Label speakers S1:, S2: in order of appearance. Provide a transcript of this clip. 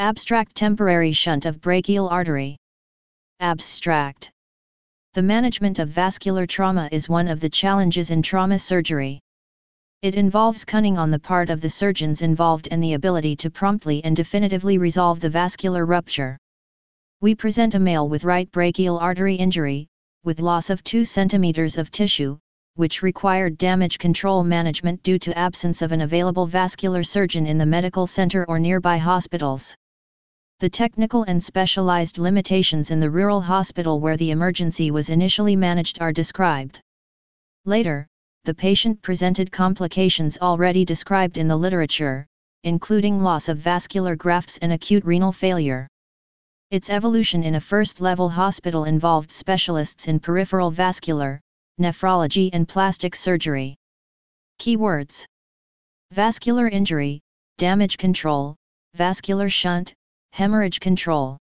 S1: Abstract temporary shunt of brachial artery. Abstract. The management of vascular trauma is one of the challenges in trauma surgery. It involves cunning on the part of the surgeons involved and the ability to promptly and definitively resolve the vascular rupture. We present a male with right brachial artery injury, with loss of 2 cm of tissue, which required damage control management due to absence of an available vascular surgeon in the medical center or nearby hospitals. The technical and specialized limitations in the rural hospital where the emergency was initially managed are described. Later, the patient presented complications already described in the literature, including loss of vascular grafts and acute renal failure. Its evolution in a first-level hospital involved specialists in peripheral vascular, nephrology and plastic surgery. Keywords: vascular injury, damage control, vascular shunt, hemorrhage control.